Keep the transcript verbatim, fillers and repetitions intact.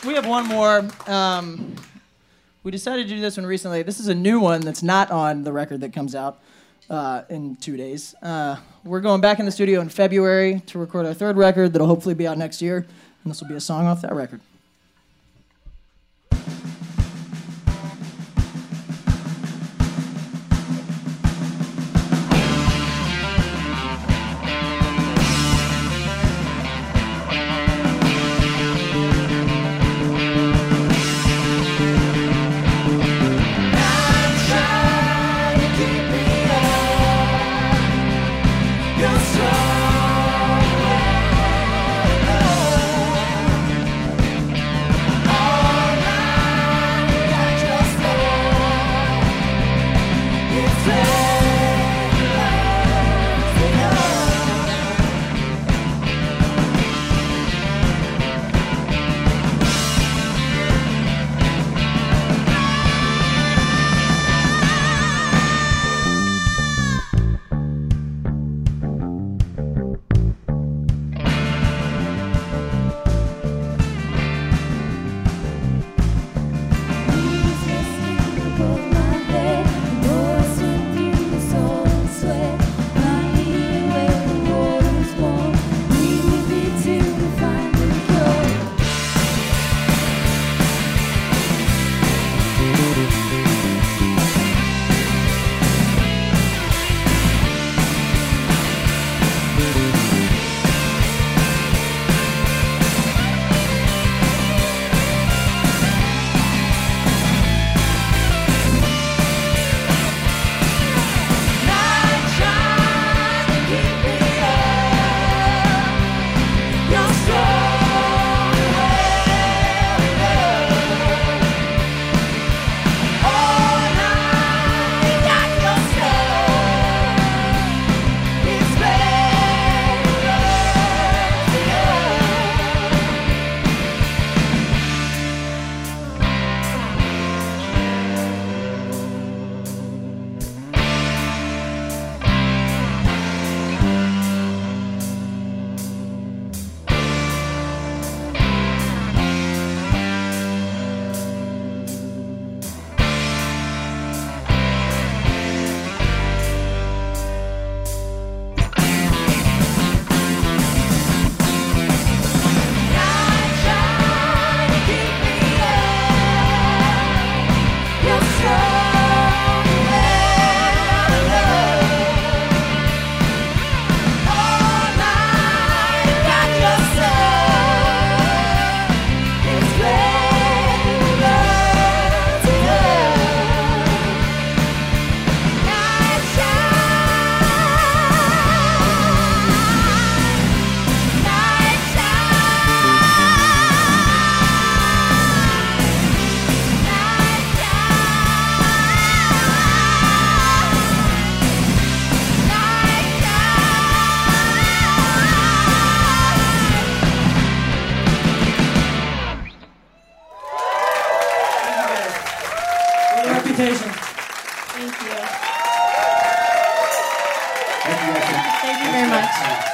we have one more. Um, we decided to do this one recently. This is a new one that's not on the record that comes out uh, in two days. Uh, we're going back in the studio in February to record our third record that'll hopefully be out next year, and this will be a song off that record. Reputation. Thank you. Thank you, Thank you very much.